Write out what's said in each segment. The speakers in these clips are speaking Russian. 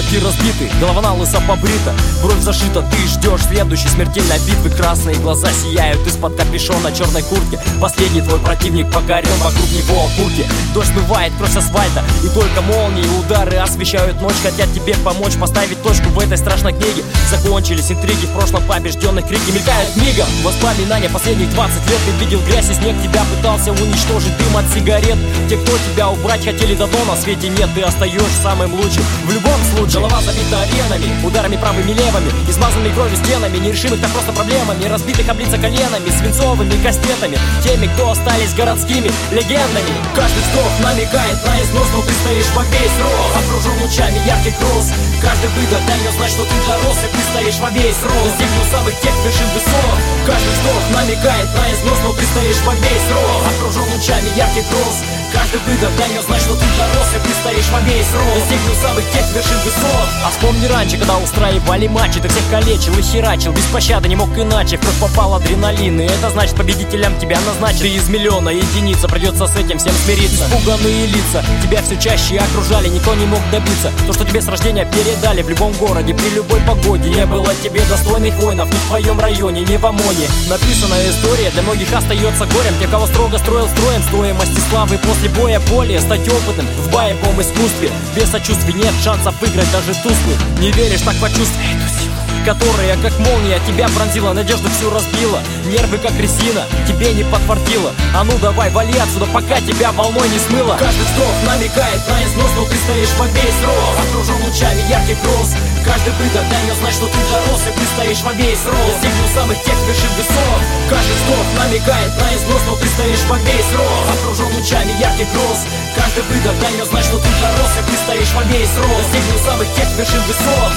Руки разбиты, голова на лысо побрита, бровь зашита, ты ждешь следующей смертельной битвы. Красные глаза сияют из-под капюшона черной куртки. Последний твой противник покорен, вокруг него окурки. Дождь смывает кровь с асфальта, и только молнии и удары освещают ночь. Хотят тебе помочь поставить точку в этой страшной книге. Закончились интриги, в прошлом побежденных крики мелькают мигом. Воспоминания последних 20 лет. Ты видел грязь и снег, тебя пытался уничтожить дым от сигарет. Те, кто тебя убрать хотели давно, на свете нет. Ты остаешься самым лучшим в любом случае. Голова забита аренами, ударами правыми левыми, измазанными кровью стенами, нерешимых так просто проблемами, разбитых облица коленами, свинцовыми кастетами, теми, кто остались городскими легендами. Каждый вздох намекает на износ, но ты стоишь во весь рост, окружен лучами ярких роз. Каждый выдох дает знать, что ты дорос, и ты стоишь во весь рост, достигнув самых тех вершин высот. Каждый вздох намекает на износ, но ты стоишь во весь рост, окружен лучами ярких роз. Каждый выдох дает знать, что ты дорос, и ты стоишь во весь рост, достигнув самых тех вершин высот. А вспомни раньше, когда устраивали матчи, ты всех калечил и херачил, без пощады не мог иначе. В кровь попал адреналин, и это значит победителям тебя назначат. Ты из миллиона единица, придется с этим всем смириться. Испуганные лица тебя все чаще окружали, никто не мог добиться. То, что тебе с рождения передали в любом городе, при любой погоде. Не было тебе достойных воинов ни в твоем районе, ни в ОМОНе. Написанная история для многих остается горем. Те, кого строго строил строем, стоимости славы после боя более стать опытным в боевом искусстве. Без сочувствия нет шансов выиграть даже тусклый. Не веришь, так почувствуй эту силу, которая как молния тебя пронзила, надежду всю разбила, нервы как резина тебе не подфартило. А ну давай, вали отсюда, пока тебя волной не смыло. Каждый вздох намекает на износ, но ты стоишь во весь рост, окружен лучами ярких роз. Каждый выдох дает знать, что ты дорос, и ты стоишь во весь рост, достигнув самых тех вершин высот. Каждый вздох намекает на износ, но ты стоишь во весь рост, окружен лучами ярких роз. Каждый выдох дает знать, что ты дорос, и ты стоишь во весь рост, достигнув самых тех вершин высот.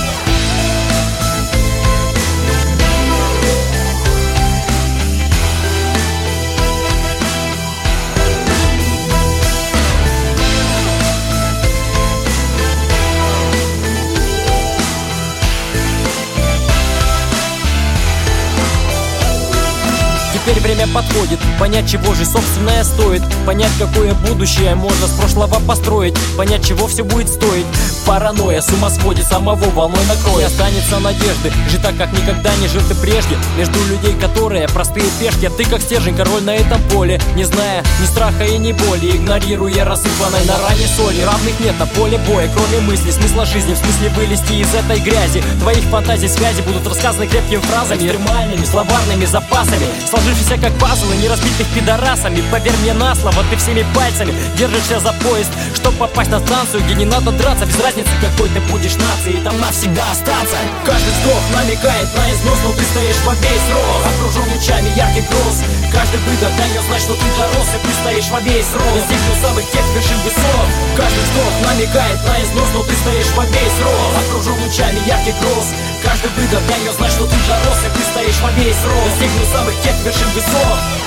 Теперь время подходит понять, чего же собственное стоит, понять, какое будущее можно с прошлого построить, понять, чего все будет стоить. Паранойя с ума сводит, самого волной накроет. Не останется надежды, жить так, как никогда не жил ты прежде. Между людей, которые простые пешки, а ты как стержень, король на этом поле, не зная ни страха и ни боли, игнорируя рассыпанной на ране соли. Равных нет на поле боя, кроме мысли, смысла жизни, в смысле вылезти из этой грязи. Твоих фантазий связи будут рассказаны крепкими фразами, экстремальными словарными запасами, сложившийся как пазлы, не разбитых пидорасами. Поверь мне на слово, ты всеми пальцами держишься за поезд, чтоб попасть на станцию, где не надо драться. Без разницы, какой ты будешь нации, там навсегда остаться. Каждый вздох намекает на износ, но ты стоишь во весь рост, окружен лучами ярких роз. Каждый выдох дает знать, что ты дорос, и ты стоишь во весь рост, достигнув самых тех вершин высот. Каждый вздох намекает на износ, но ты стоишь во весь рост, окружен лучами ярких роз. Каждый выдох дает знать, что ты дорос, и ты стоишь во весь рост, достигнув самых тех вершин высот.